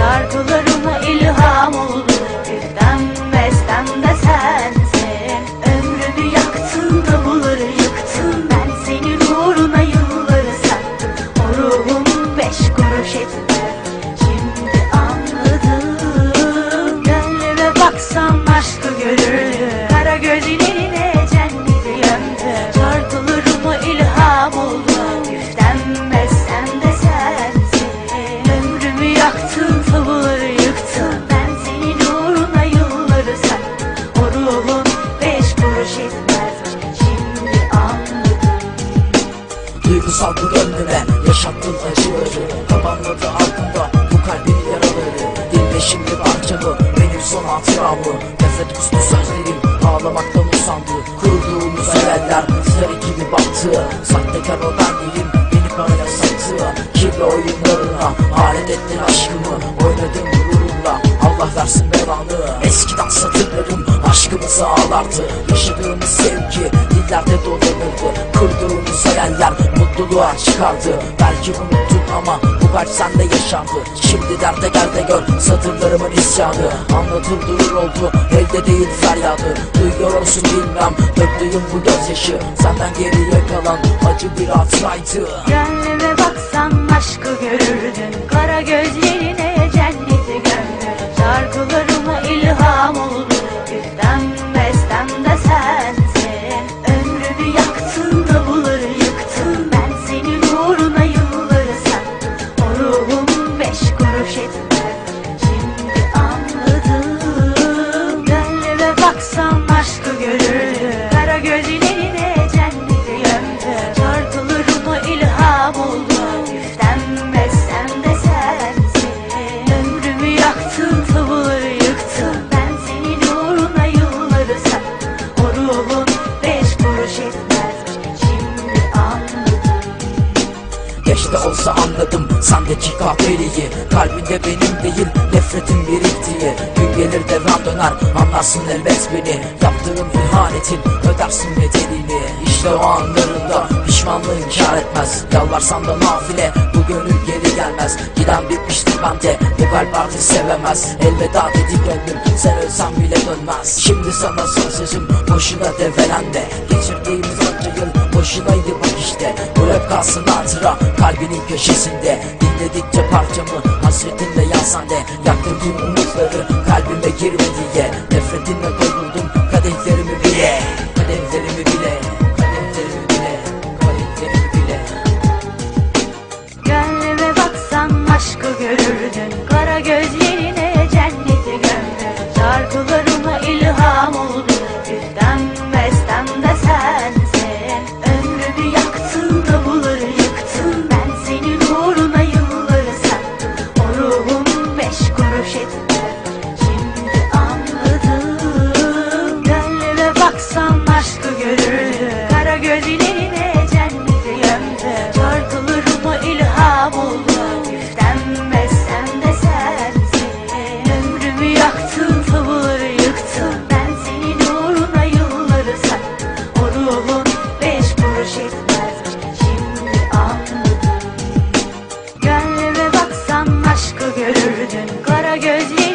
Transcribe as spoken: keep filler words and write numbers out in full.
Şarkılarıma ilham oldu, üften bestem de sensin. Ömrümü yaktın da bulur yıktın, ben senin uğruna yılları sattım. O ruhum beş kuruş etmez, şimdi anladım. Gönlüme baksam aşkı görürdüm, kara gözlerine cenneti gömdüm. Şarkılarıma ilham oldu, üften bestem de sensin. Ömrümü yaktın, tabuları yıktın, ben senin uğruna yılları sattım. O ruhun beş kuruş etmezmiş, şimdi anladım. Duygusal bu gönlüme yaşattın acıları, kapanmadı altında bu kalbin yaraları. Dinle şimdi parçamı, benim son hatıramı. Nefret kustu sözlerim, ağlamaktan usandı. Kurduğumuz hayaller zar gibi battı. Sahtekar o ben değilim, beni paraya sattı. Kirli oyunlarına alet ettin aşkımı, oynadım gururumla, Allah versin belanı. Eskiden satırlarım aşkımızı ağlardı, yaşadığımız sevgi dillerde dolanırdı. Kurduğumuz hayaller mutluluğa çıkardı. Belki unuttun ama bu kalp sende yaşandı. Şimdi derde gel de gör satırlarımın isyanı. Anlatılır oldu, elde değil feryadı. Duyuyor olsun bilmem döktüğüm bu gözyaşı, senden geriye kalan acı bir hatıraydı. Gönlüme baksan aşkı görürdün, kara gözlerine cenneti gömdün. Şarkılarıma ilham oldu, üften bestem de sensin. Ömrümü yaktın da bulur yıktın, ben senin uğruna yılları sattım. O ruhum beş kuruş etmez, şimdi anladım. Gönlüme baksan aşkı görürdün, kara gözlerine cenneti gömdün. Şarkılarıma ilham oldu, üften bestem de sensin. Ömrümü yaktın, tabuları yıktın, ben senin uğruna yılları sattım. O ruhun beş kuruş etmezmiş, şimdi anladım. Geç de olsa anladım sendeki kahveliği, kalbinde benim değil nefretin biriktiği. Gün gelir devran döner, anlarsın elbet beni. Yaptığım ihanetin ödersin bedelini. İşte o anlarında pişmanlığın kâr etmez. Yalvarsan da nafile bu gönül geri gelmez. Giden bitmiştir bende, bu kalp artık sevemez. Elveda dedi gönlüm, sen ölsen bile dönmez. Şimdi sana son sözüm, boşuna develende. Geçirdiğimiz onca yıl boşunaydı bak işte. Bu rap kalsın hatıra kalbinin köşesinde. Dinledikçe parçamı hasretinle yansan de. Yaktın tüm umutları kalbime girme diye. Nefretinle doldurdum kadehlerimi bile. Kadehlerimi bile, kadehlerimi bile, kadehlerimi bile. Gönlüme baksan aşkı görürdün, kara gözlerine cenneti gömdün. Şarkılarıma ilham oldu, üften bestem de sensin. Ömrümü yaktın da bulur yıktın, ben senin uğruna yılları sattım. O ruhum beş kuruş etmez, şimdi anladım. Gönlüme baksan aşkı görürdün, kara gözlerine cenneti gömdün. Şarkılarıma ilham oldu, üften bestem de sensin. Ömrümü yaktın, tabuları yıktın, ben senin uğruna yılları sattım. O ruhun beş kuruş etmezmiş, şimdi anladım. Gönlüme baksan aşkı görürdün, kara gözlerine